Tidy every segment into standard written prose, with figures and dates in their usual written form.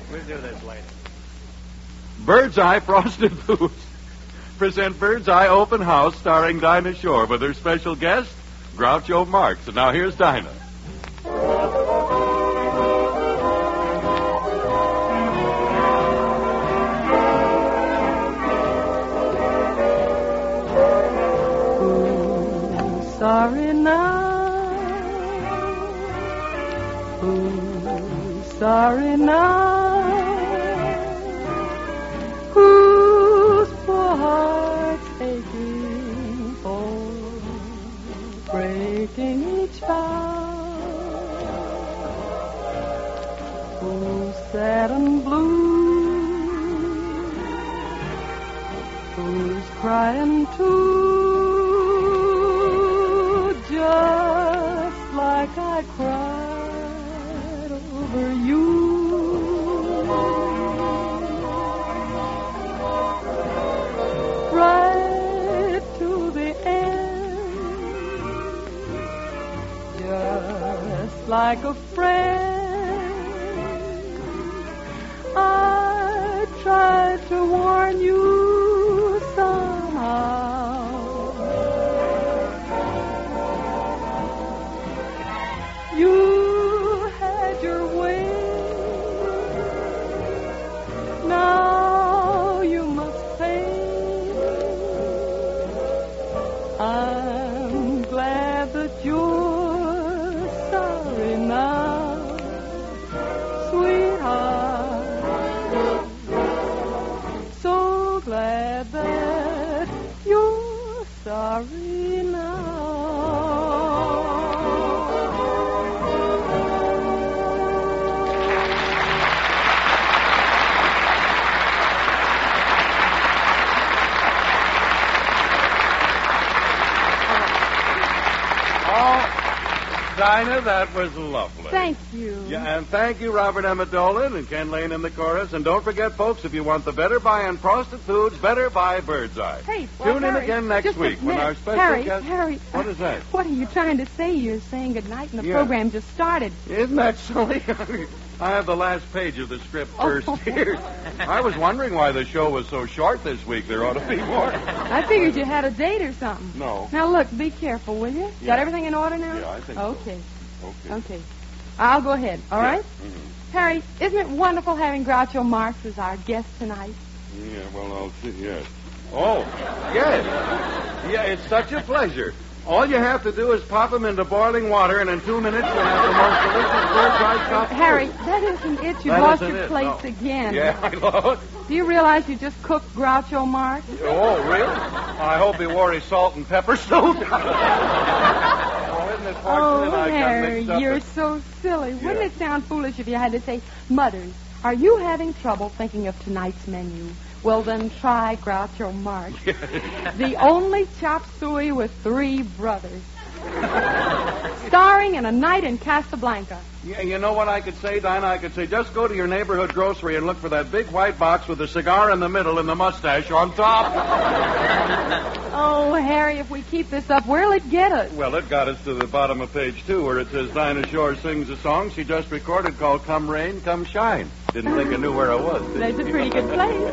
We'll do this later. Birdseye Frosted Foods present Birdseye Open House starring Dinah Shore with her special guest, Groucho Marx. And now here's Dinah. Sorry now, who's sorry now, whose poor heart's aching for breaking each vow, who's sad and blue, who's crying too. Just like I cried over you, right to the end, just like a friend. I tried to warn you somehow. You had your way. Now you must pay. I'm glad that you're sorry now, sweetheart. So glad that you're sorry now. Dinah, that was lovely. Thank you. Yeah, and thank you, Robert Emmett Dolan and Ken Lane in the chorus. And don't forget, folks, if you want the Better Buy and Frosted Foods, Better Buy Birdseye. Hey, well, Tune in Harry, again next just week when our special Harry, guest... Harry, What is that? What are you trying to say? You're saying goodnight and the program just started. Isn't that silly? I have the last page of the script first here. I was wondering why the show was so short this week. There ought to be more. I figured you had a date or something. No. Now, look, be careful, will you? Yeah. Got everything in order now? Yeah, I think Okay. so. Okay. I'll go ahead, all right? Mm-hmm. Harry, isn't it wonderful having Groucho Marx as our guest tonight? Yeah, well, I'll see. Yes. Oh, yes. Yeah, it's such a pleasure. All you have to do is pop them into boiling water, and in 2 minutes you'll have the most delicious bird-eye chopped Harry, food. that isn't it. You've That lost isn't your it, plates no. again. Yeah, I know it. Do you realize you just cooked Groucho Marx? Oh, really? I hope he wore his salt and pepper suit. Oh, isn't it fortunate I got Harry, mixed up you're with- so silly. Wouldn't Yeah. it sound foolish if you had to say, Mothers, are you having trouble thinking of tonight's menu? Well, then try Groucho Marx. The only chop suey with 3 brothers. Starring in A Night in Casablanca. Yeah, you know what I could say, Dinah? I could say, just go to your neighborhood grocery and look for that big white box with the cigar in the middle and the mustache on top. Oh, Harry, if we keep this up, where'll it get us? Well, it got us to the bottom of page 2 where it says Dinah Shore sings a song she just recorded called Come Rain, Come Shine. Didn't think I knew where I was, did That's you? a pretty good place.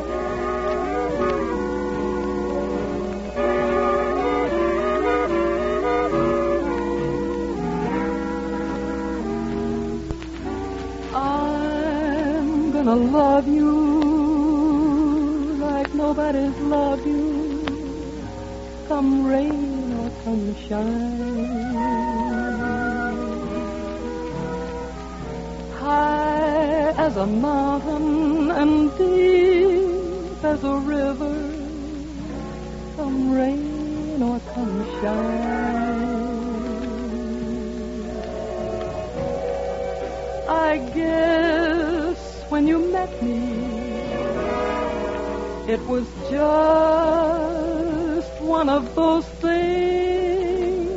I'm gonna love you like nobody's loved you, come rain or come shine. High as a mountain and deep as a river, come rain or come shine. I guess when you met me, it was just one of those things.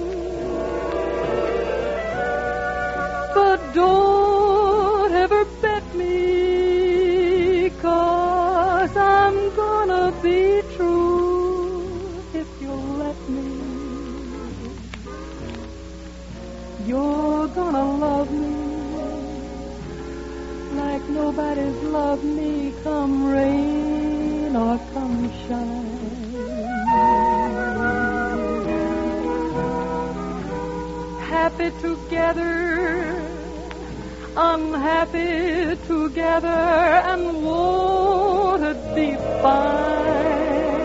But don't ever bet me, 'cause I'm gonna be true if you'll let me. You're gonna love me like nobody's loved me, come rain or come shine. Happy together, unhappy together, and won't it be fine?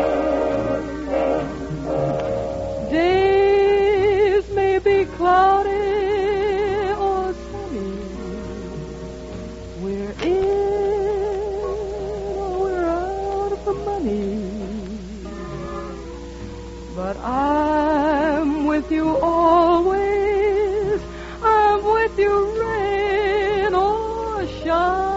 Days may be cloudy or sunny. We're in or we're out of the money. But I'm with you always. I'm with you, rain or shine.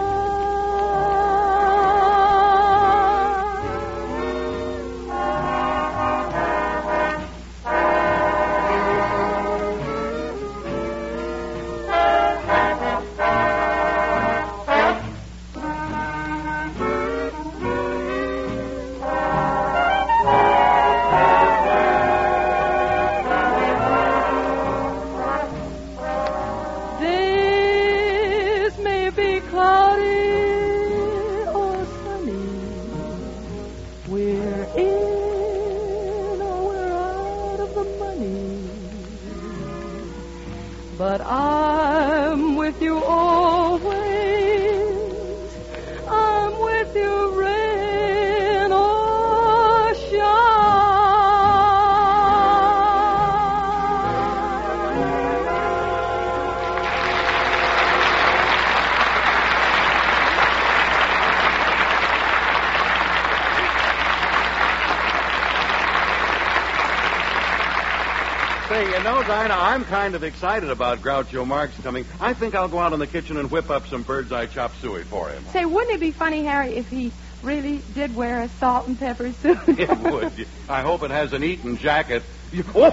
Days may be cloudy or sunny. We're in or we're out of the money. But I'm with you always. I'm with you, rain or shine. Say, you know, Dinah, I'm kind of excited about Groucho Marx coming. I think I'll go out in the kitchen and whip up some bird's eye chop suey for him. Say, wouldn't it be funny, Harry, if he really did wear a salt and pepper suit? It would. I hope it has an Eton jacket. No,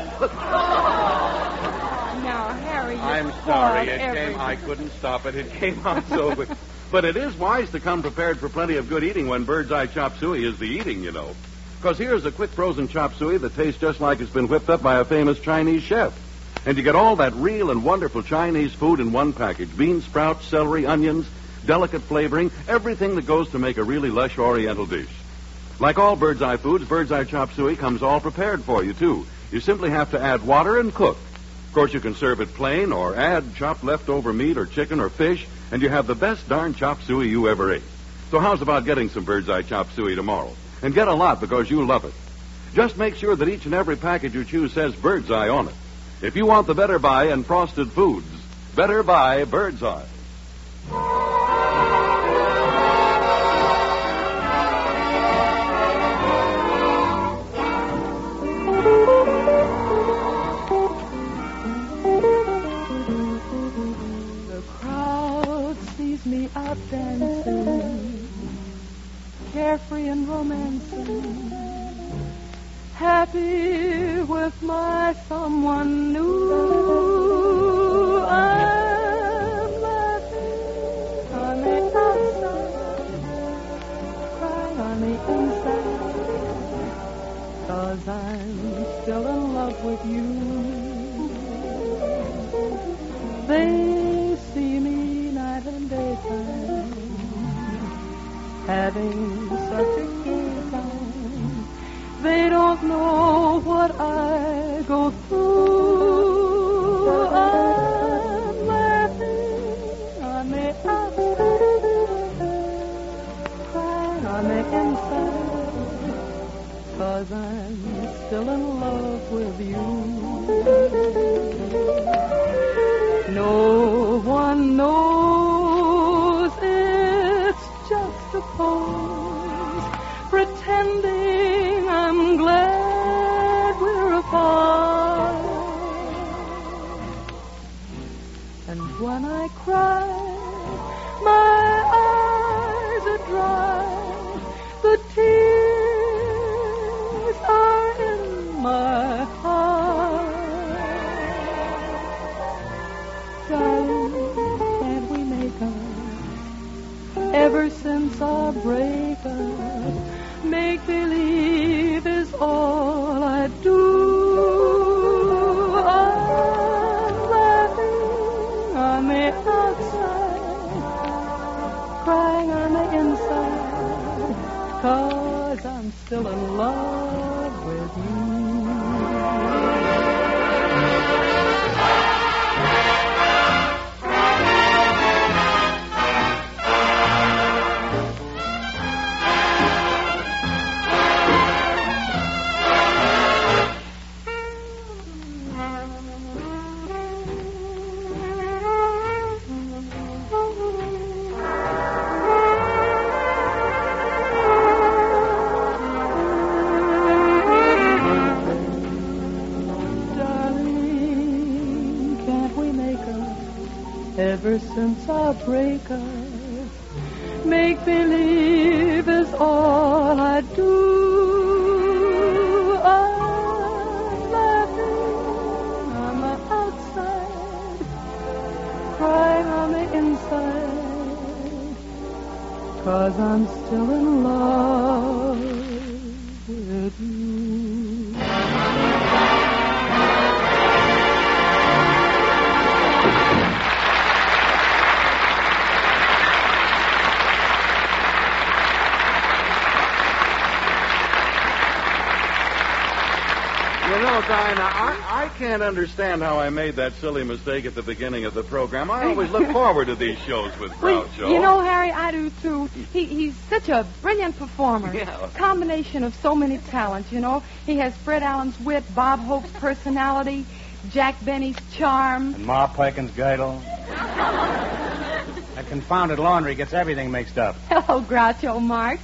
Harry, you I'm spoiled sorry. everything. I couldn't stop it. It came out so quick. But it is wise to come prepared for plenty of good eating when bird's eye chop suey is the eating, you know. Because here's a quick frozen chop suey that tastes just like it's been whipped up by a famous Chinese chef. And you get all that real and wonderful Chinese food in one package. Bean sprouts, celery, onions, delicate flavoring, everything that goes to make a really lush Oriental dish. Like all Bird's Eye foods, Bird's Eye chop suey comes all prepared for you, too. You simply have to add water and cook. Of course, you can serve it plain or add chopped leftover meat or chicken or fish, and you have the best darn chop suey you ever ate. So how's about getting some Bird's Eye chop suey tomorrow? And get a lot because you love it. Just make sure that each and every package you choose says Bird's Eye on it. If you want the Better Buy and Frosted Foods, Better Buy Bird's Eye. The crowd sees me out dancing, carefree and romancing, happy with my someone new. I'm laughing on the outside, crying on the inside, 'cause I'm still in love with you. They see me night and daytime, having such a gay time. They don't know what I go through. I'm laughing on the outside, crying on the inside, 'cause I'm still in love with you. No one knows it's just a pose, pretending I'm glad we're apart. And when I cry, my eyes are dry, the tears are in my heart. Darling, can't we make up? Ever since our breakup, make believe is all I do. I'm laughing on the outside, 'cause I'm still in love with you. Ever since our breakup, make believe is all I do. I'm laughing on the outside, crying on the inside, 'cause I'm still in love with you. You know, Dinah, I can't understand how I made that silly mistake at the beginning of the program. I always look forward to these shows with Groucho. Well, you know, Harry, I do too. He's such a brilliant performer. Yeah. Combination of so many talents, you know. He has Fred Allen's wit, Bob Hope's personality, Jack Benny's charm. And Ma Perkins' girdle. That confounded laundry gets everything mixed up. Hello, Groucho Marx.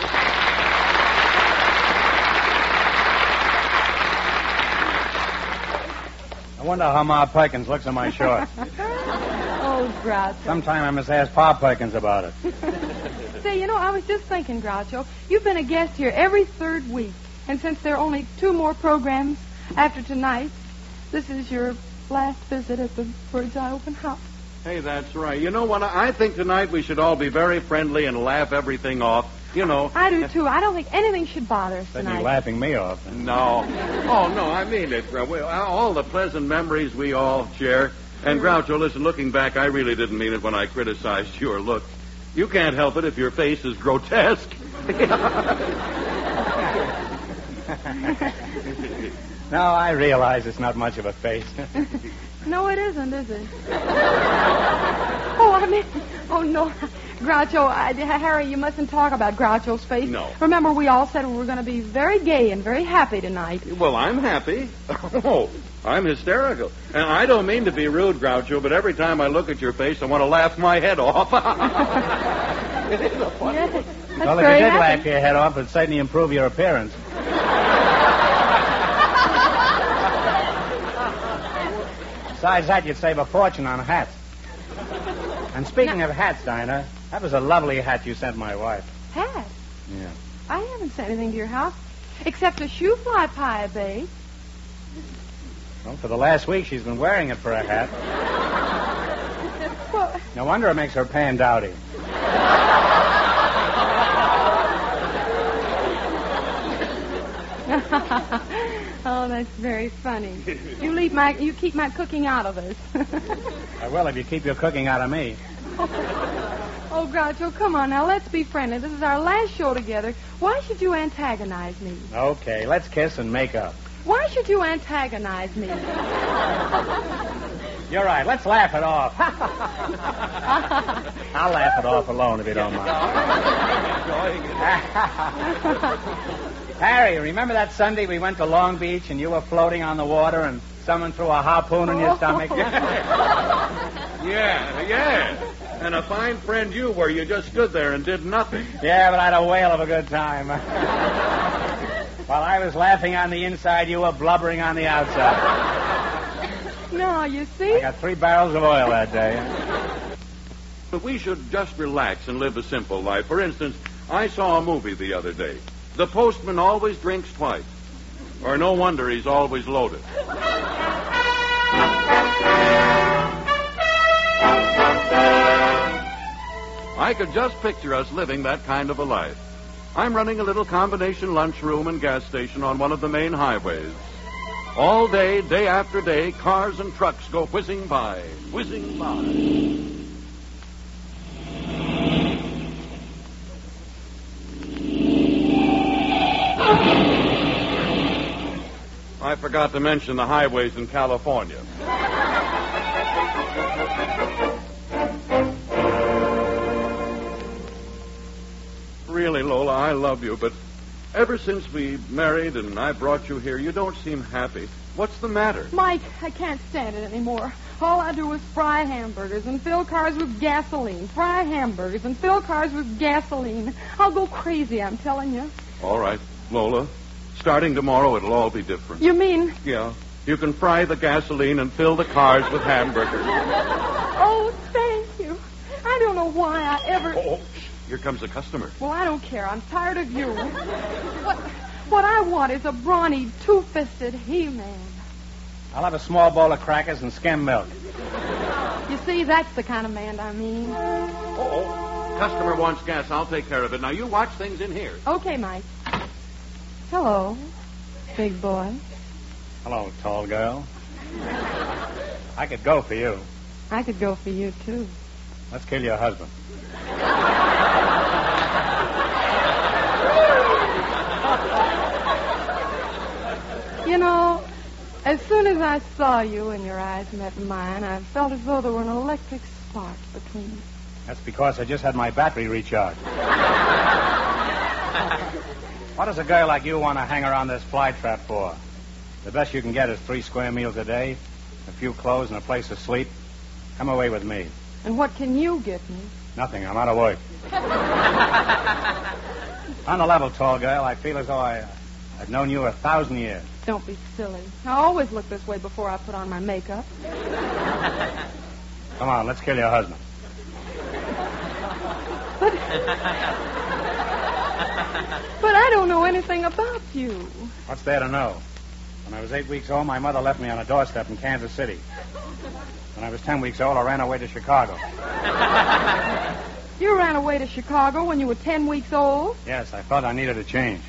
I wonder how Ma Perkins looks in my shorts. Oh, Groucho. Sometime I must ask Pa Perkins about it. Say, you know, I was just thinking, Groucho, you've been a guest here every third week. And since there are only 2 more programs after tonight, this is your last visit at the Bird's Eye Open House. Hey, that's right. You know what? I think tonight we should all be very friendly and laugh everything off. You know. I do, too. I don't think anything should bother us Then tonight. you're laughing me off. No. Oh, no, I mean it. All the pleasant memories we all share. And, Groucho, listen, looking back, I really didn't mean it when I criticized your look. You can't help it if your face is grotesque. No, I realize it's not much of a face. No, it isn't, is it? Oh, no. Groucho, Harry, you mustn't talk about Groucho's face. No. Remember, we all said we were going to be very gay and very happy tonight. Well, I'm happy. Oh, I'm hysterical. And I don't mean to be rude, Groucho, but every time I look at your face, I want to laugh my head off. It is a funny Yes, one. that's Well, if very you did happy. laugh your head off, it'd certainly improve your appearance. Besides that, you'd save a fortune on hats. And speaking of hats, Dinah, that was a lovely hat you sent my wife. Hat? Yeah. I haven't sent anything to your house, except a shoe fly pie I baked. Well, for the last week, she's been wearing it for a hat. Well, No wonder it makes her pan dowdy. oh, that's very funny. You keep my cooking out of us. I will if you keep your cooking out of me. Oh, Groucho, come on now. Let's be friendly. This is our last show together. Why should you antagonize me? Okay, let's kiss and make up. Why should you antagonize me? You're right. Let's laugh it off. I'll laugh it off alone if you don't mind. Harry, remember that Sunday we went to Long Beach and you were floating on the water and someone threw a harpoon in your stomach? Yeah. And a fine friend you were. You just stood there and did nothing. Yeah, but I had a whale of a good time. While I was laughing on the inside, you were blubbering on the outside. No, you see? I got 3 barrels of oil that day. But we should just relax and live a simple life. For instance, I saw a movie the other day. The postman always drinks twice. Or no wonder he's always loaded. I could just picture us living that kind of a life. I'm running a little combination lunchroom and gas station on one of the main highways. All day, day after day, cars and trucks go whizzing by, whizzing by. forgot to mention the highways in California. Really, Lola, I love you, but ever since we married and I brought you here, you don't seem happy. What's the matter? Mike, I can't stand it anymore. All I do is fry hamburgers and fill cars with gasoline. Fry hamburgers and fill cars with gasoline. I'll go crazy, I'm telling you. All right, Lola. Starting tomorrow, it'll all be different. You mean? Yeah. You can fry the gasoline and fill the cars with hamburgers. Oh, thank you. I don't know why I ever... Oh, here comes a customer. Well, I don't care. I'm tired of you. What I want is a brawny, two-fisted He-Man. I'll have a small bowl of crackers and skim milk. You see, that's the kind of man I mean. Oh, customer wants gas. I'll take care of it. Now, you watch things in here. Okay, Mike. Hello, big boy. Hello, tall girl. I could go for you. I could go for you, too. Let's kill your husband. You know, as soon as I saw you and your eyes met mine, I felt as though there were an electric spark between us. That's because I just had my battery recharged. What does a girl like you want to hang around this fly trap for? The best you can get is 3 square meals a day, a few clothes, and a place to sleep. Come away with me. And what can you get me? Nothing. I'm out of work. On the level, tall girl, I feel as though I've known you 1,000 years. Don't be silly. I always look this way before I put on my makeup. Come on, let's kill your husband. But I don't know anything about you. What's there to know? When I was 8 weeks old, my mother left me on a doorstep in Kansas City. When I was 10 weeks old, I ran away to Chicago. You ran away to Chicago when you were 10 weeks old? Yes, I felt I needed a change.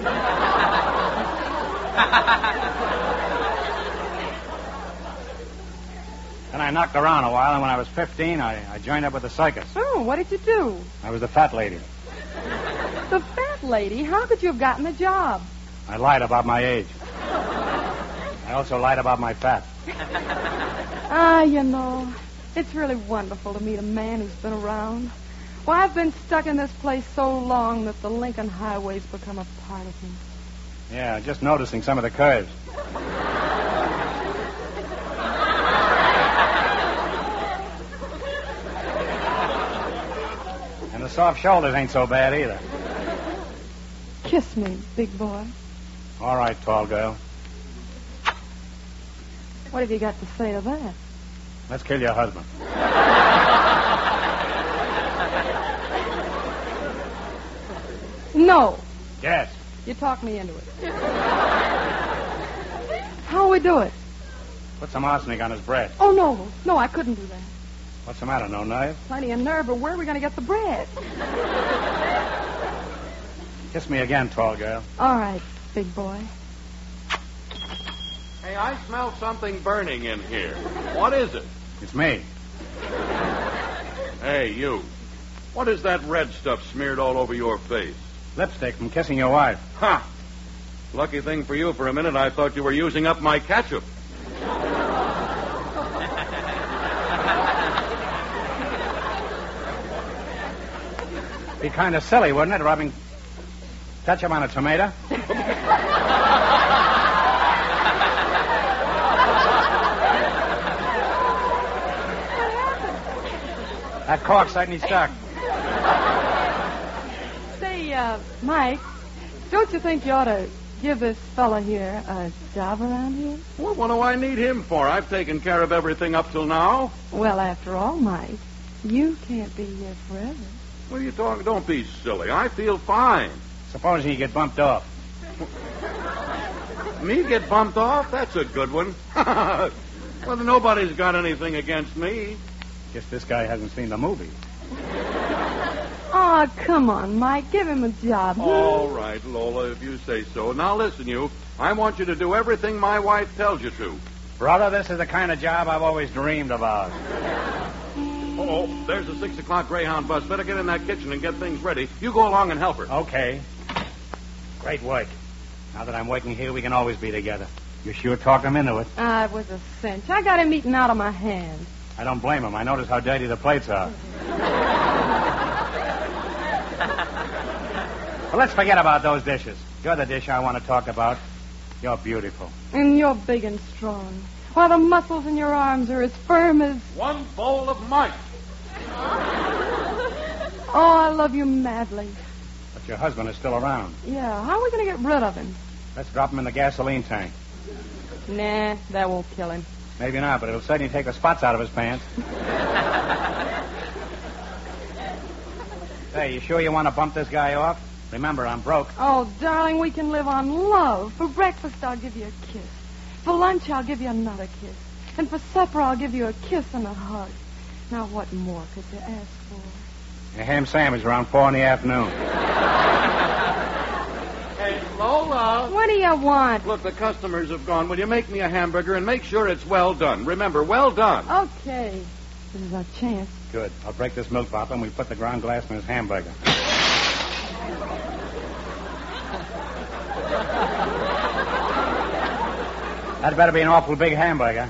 Then I knocked around a while, and when I was 15, I joined up with the circus. Oh, what did you do? I was the fat lady. The fat lady? How could you have gotten the job? I lied about my age. I also lied about my fat. You know, it's really wonderful to meet a man who's been around. Well, I've been stuck in this place so long that the Lincoln Highway's become a part of me. Yeah, just noticing some of the curves. And the soft shoulders ain't so bad either. Kiss me, big boy. All right, tall girl. What have you got to say to that? Let's kill your husband. No. Yes. You talked me into it. How'll we do it? Put some arsenic on his bread. Oh, no. No, I couldn't do that. What's the matter, no nerve? Plenty of nerve, but where are we going to get the bread? Kiss me again, tall girl. All right, big boy. Hey, I smell something burning in here. What is it? It's me. Hey, you. What is that red stuff smeared all over your face? Lipstick from kissing your wife. Ha! Lucky thing for you, for a minute I thought you were using up my ketchup. Be kind of silly, wouldn't it, rubbing ketchup on a tomato? That cork's certainly stuck. Say, Mike, don't you think you ought to give this fella here a job around here? Well, what do I need him for? I've taken care of everything up till now. Well, after all, Mike, you can't be here forever. What are you talking? Don't be silly. I feel fine. Supposing you get bumped off. Me get bumped off? That's a good one. Well, nobody's got anything against me. Guess this guy hasn't seen the movie. Oh, come on, Mike. Give him a job. All right, Lola, if you say so. Now, listen, you. I want you to do everything my wife tells you to. Brother, this is the kind of job I've always dreamed about. Oh, there's a 6 o'clock Greyhound bus. Better get in that kitchen and get things ready. You go along and help her. Okay. Great work. Now that I'm working here, we can always be together. You sure talked him into it. It was a cinch. I got him eating out of my hand. I don't blame him. I noticed how dirty the plates are. Well, let's forget about those dishes. You're the dish I want to talk about. You're beautiful. And you're big and strong. While the muscles in your arms are as firm as... One bowl of mice. Oh, I love you madly. But your husband is still around. Yeah, how are we going to get rid of him? Let's drop him in the gasoline tank. Nah, that won't kill him. Maybe not, but it'll certainly take the spots out of his pants. Hey, you sure you want to bump this guy off? Remember, I'm broke. Oh, darling, we can live on love. For breakfast, I'll give you a kiss. For lunch, I'll give you another kiss. And for supper, I'll give you a kiss and a hug. Now, what more could you ask for? A ham sandwich around 4 in the afternoon. Hey, Lola. What do you want? Look, the customers have gone. Will you make me a hamburger and make sure it's well done? Remember, well done. Okay. This is our chance. Good. I'll break this milk bottle and we put the ground glass in his hamburger. That better be an awful big hamburger.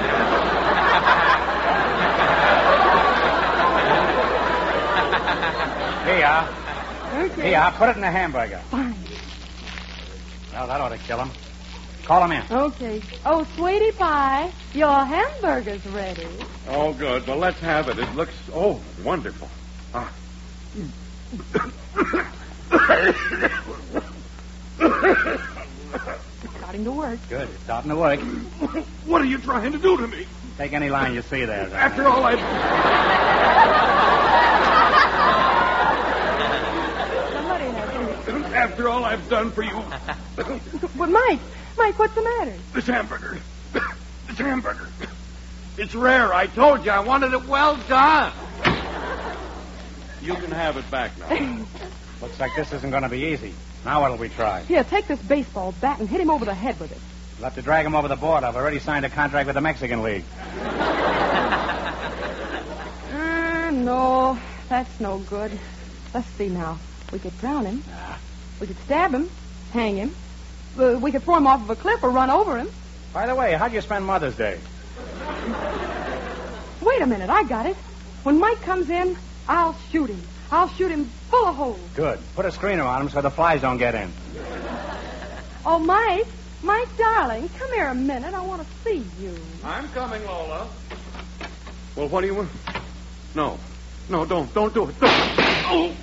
Here you are. Okay. Here you are. Put it in the hamburger. Fine. Well, that ought to kill him. Call him in. Okay. Oh, sweetie pie, your hamburger's ready. Oh, good. Well, let's have it. It looks, wonderful. Ah. Starting to work. Good. It's starting to work. What are you trying to do to me? Take any line you see there. After all I've... Somebody has After all I've done for you. But Mike, what's the matter? This hamburger. This hamburger. It's rare. I told you I wanted it well done. You can have it back now. Looks like this isn't going to be easy. Now what'll we try? Here, take this baseball bat and hit him over the head with it. We'll have to drag him over the board. I've already signed a contract with the Mexican League. No, that's no good. Let's see now. We could drown him. We could stab him, hang him. We could throw him off of a cliff or run over him. By the way, how'd you spend Mother's Day? Wait a minute, I got it. When Mike comes in, I'll shoot him. I'll shoot him full of holes. Good. Put a screener on him so the flies don't get in. Oh, Mike, darling, come here a minute. I want to see you. I'm coming, Lola. Well, what do you want? No, don't do it. Don't. Oh.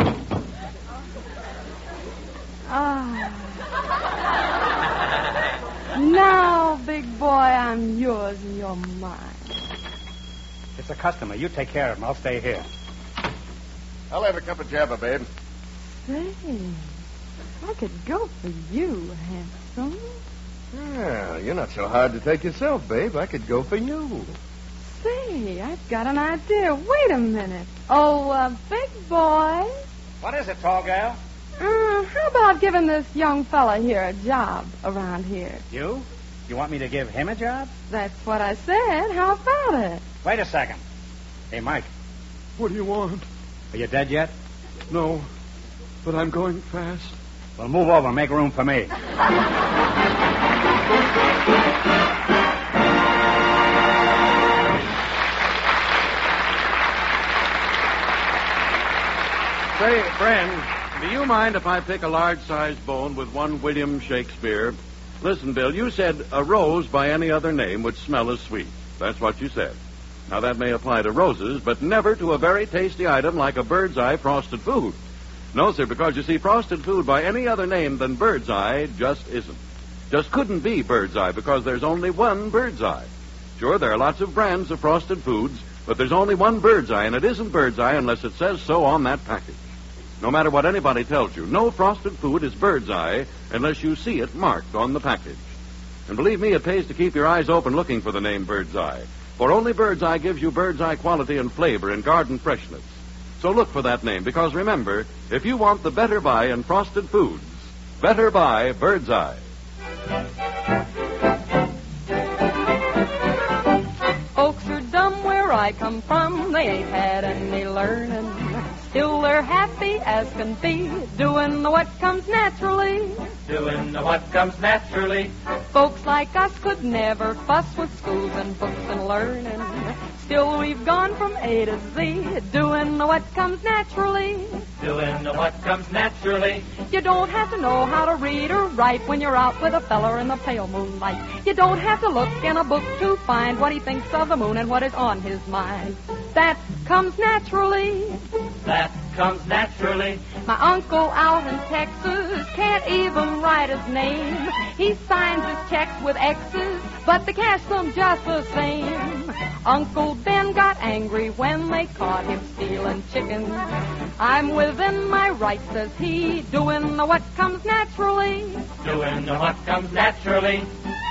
Now, big boy, I'm yours and you're mine. It's a customer. You take care of him. I'll stay here. I'll have a cup of java, babe. Say, I could go for you, handsome. Yeah, you're not so hard to take yourself, babe. I could go for you. Say, I've got an idea. Wait a minute. Oh, big boy. What is it, tall gal? How about giving this young fella here a job around here? You? You want me to give him a job? That's what I said. How about it? Wait a second. Hey, Mike, What do you want? are you dead yet? No, but I'm going fast. Well, move over and make room for me. Say, friend, do you mind if I pick a large-sized bone with one William Shakespeare? Listen, Bill, you said a rose by any other name would smell as sweet. That's what you said. Now, that may apply to roses, but never to a very tasty item like a Bird's Eye frosted food. No, sir, because you see, frosted food by any other name than Bird's Eye just isn't. Just couldn't be Bird's Eye because there's only one Bird's Eye. Sure, there are lots of brands of frosted foods, but there's only one Bird's Eye, and it isn't Bird's Eye unless it says so on that package. No matter what anybody tells you, no frosted food is Bird's Eye unless you see it marked on the package. And believe me, it pays to keep your eyes open looking for the name Bird's Eye. For only Bird's Eye gives you Bird's Eye quality and flavor and garden freshness. So look for that name, because remember, if you want the better buy in frosted foods, better buy Bird's Eye. Folks are dumb where I come from. They ain't had any learning. Still they're happy as can be, doing what comes naturally. Doing what comes naturally. Folks like us could never fuss with schools and books and learning. Still we've gone from A to Z, doing what comes naturally. Doing what comes naturally. You don't have to know how to read or write when you're out with a feller in the pale moonlight. You don't have to look in a book to find what he thinks of the moon and what is on his mind. That comes naturally. That comes naturally. My uncle out in Texas can't even write his name. He signs his checks with X's, but they cash them just the same. Uncle Ben got angry when they caught him stealing chickens. I'm within my rights, says he, doing what comes naturally. Doing what comes naturally.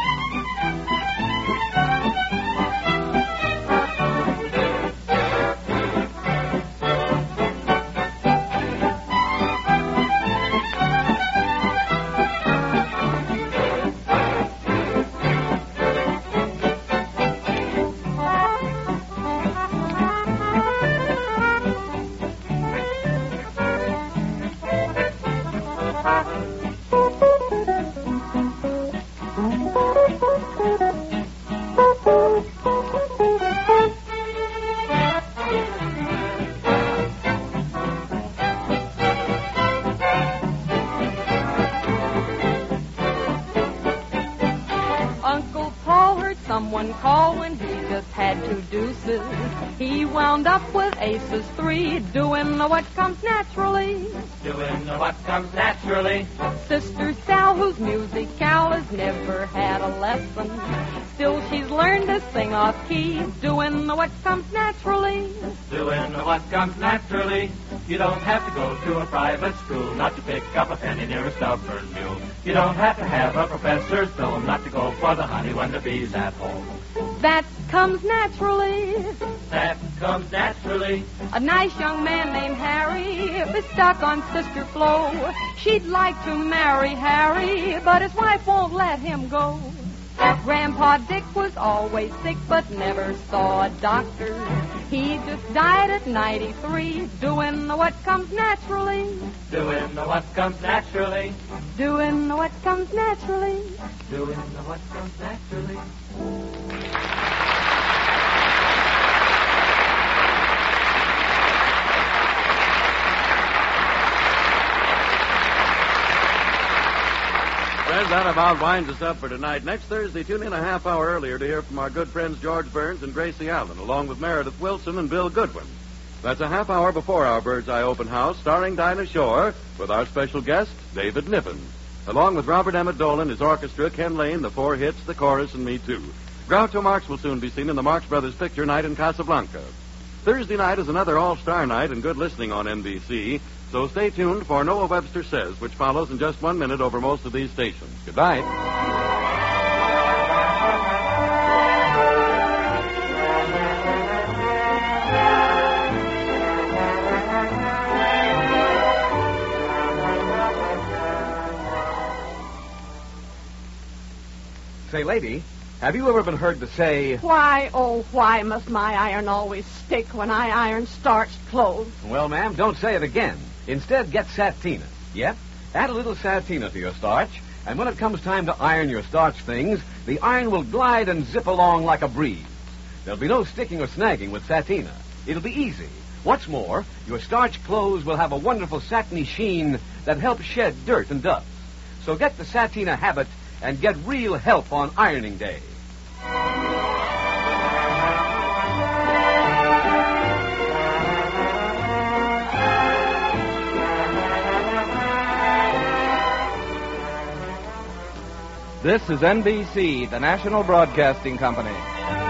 Someone call when he just had 2 deuces. He wound up with aces 3, doing what comes naturally. Doing what comes naturally. Sister Sal, whose musicale has never had a lesson, still she's learned to sing off key, doing what comes naturally. Doing what comes naturally. You don't have to go to a private school not to pick up a penny near a stubborn mule. You don't have to have a professor's dome not to go for the honey when the bee's at home. That comes naturally. That comes naturally. A nice young man named Harry is stuck on Sister Flo. She'd like to marry Harry, but his wife won't let him go. Grandpa Dick was always sick but never saw a doctor. He just died at 93, doing what comes naturally. Doing what comes naturally. Doing what comes naturally. Doing what comes naturally. Friends, that about winds us up for tonight. Next Thursday, tune in a half hour earlier to hear from our good friends George Burns and Gracie Allen, along with Meredith Wilson and Bill Goodwin. That's a half hour before our Bird's Eye Open House, starring Dinah Shore, with our special guest, David Niven. Along with Robert Emmett Dolan, his orchestra, Ken Lane, the 4 hits, the chorus, and me too. Groucho Marx will soon be seen in the Marx Brothers picture Night in Casablanca. Thursday night is another all-star night and good listening on NBC, so stay tuned for Noah Webster Says, which follows in just 1 minute over most of these stations. Good night. Say, lady, have you ever been heard to say... Why, oh, why must my iron always stick when I iron starched clothes? Well, ma'am, don't say it again. Instead, get Satina. Yep, add a little Satina to your starch, and when it comes time to iron your starch things, the iron will glide and zip along like a breeze. There'll be no sticking or snagging with Satina. It'll be easy. What's more, your starch clothes will have a wonderful satiny sheen that helps shed dirt and dust. So get the Satina habit and get real help on ironing day. This is NBC, the National Broadcasting Company.